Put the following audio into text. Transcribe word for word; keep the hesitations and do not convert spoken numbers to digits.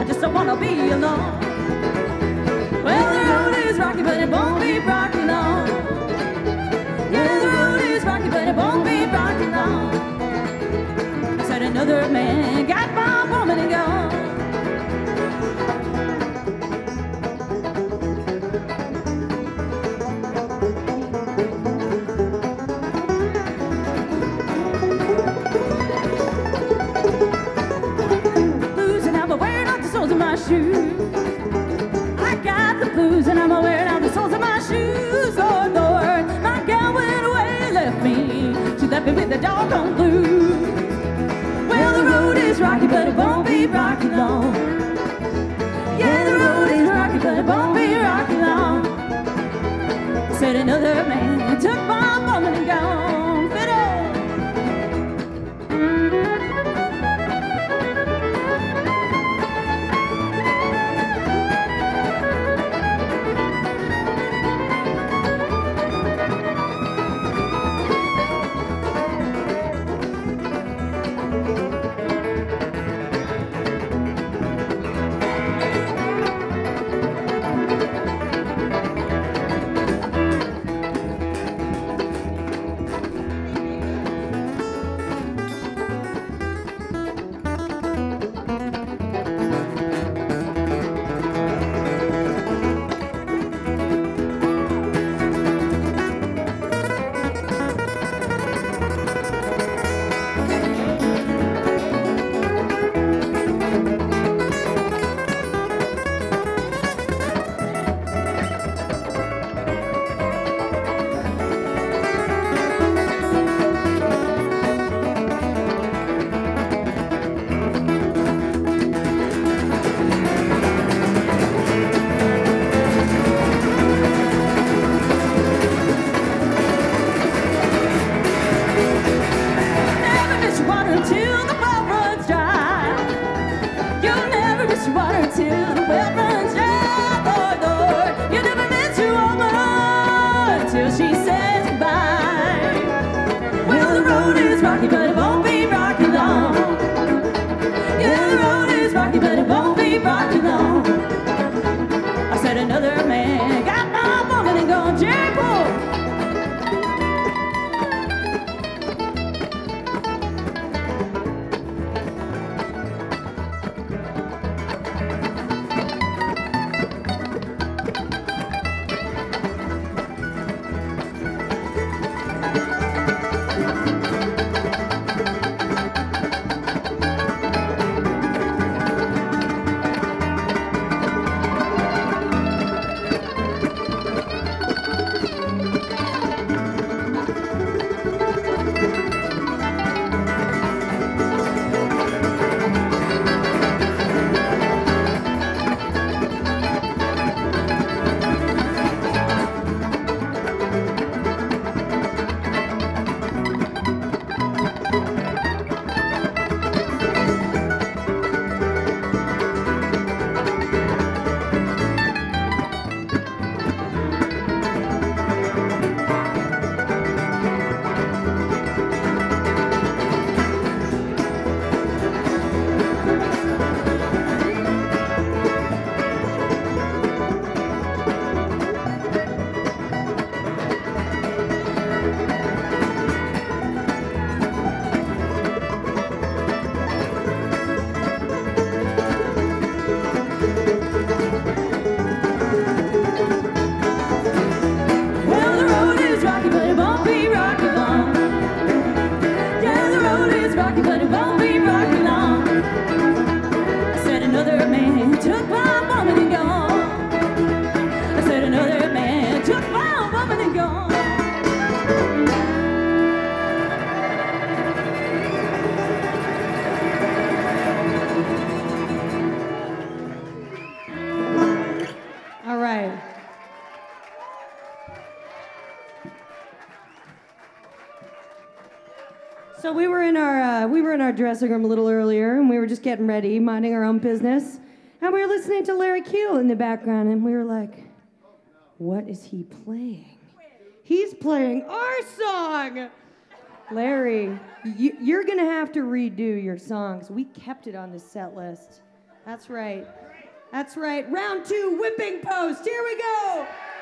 just don't wanna be alone. Well, the road is rocky, but it won't be rocky long. Yeah, the road is rocky, but it won't be rocky long. Said another man got my woman and gone. Blues and I'm wearing out the soles of my shoes. I got the blues and I'm wearing out the soles of my shoes. Lord, Lord, my gal went away and left me. She left me with the doggone blues. Well, the road is rocky, but it won't be rocky long. Yeah, the road is rocky, but it won't be rocky long. Said another man took my woman and gone. Fiddle! So we were in our uh, we were in our dressing room a little earlier, and we were just getting ready, minding our own business, and we were listening to Larry Keel in the background, and we were like, "What is he playing? He's playing our song." Larry, you, you're gonna have to redo your songs. We kept it on the set list. That's right. That's right. Round two, whipping post. Here we go.